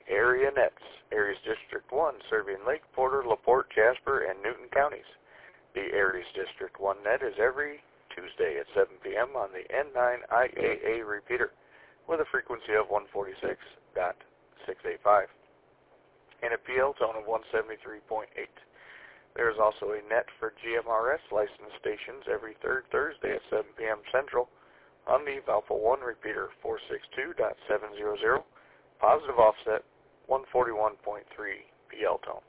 Area Nets, Aries District 1, serving Lake, Porter, LaPorte, Jasper, and Newton counties. The Aries District 1 net is every Tuesday at 7 p.m. on the N9IAA repeater with a frequency of 146.685 and a PL tone of 173.8. There is also a net for GMRS licensed stations every third Thursday at 7 p.m. Central on the Valpo 1 repeater 462.700, positive offset 141.3 PL tone.